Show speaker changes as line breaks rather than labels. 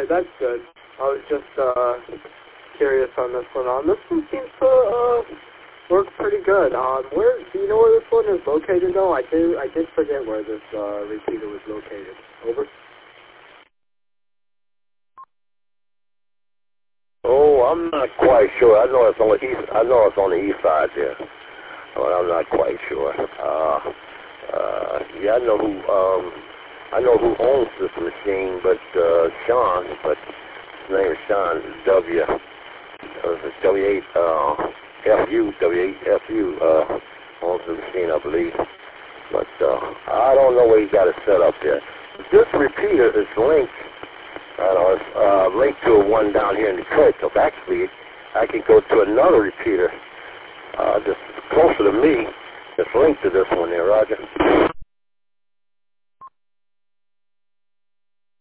Okay, that's good. I was just curious on this one. This one seems to work pretty good. Where do you know where this one is located though? I did forget where this repeater was located. Over.
Oh, I'm not quite sure. I know it's on the east. I know it's on the east side there, but I'm not quite sure. Yeah, I know who owns this machine, but Sean. But his name is Sean W8FU owns the machine, I believe. But I don't know where he got it set up there. This repeater is linked. It's linked to one down here in Detroit. So actually, I can go to another repeater just closer to me that's linked to this one there, Roger.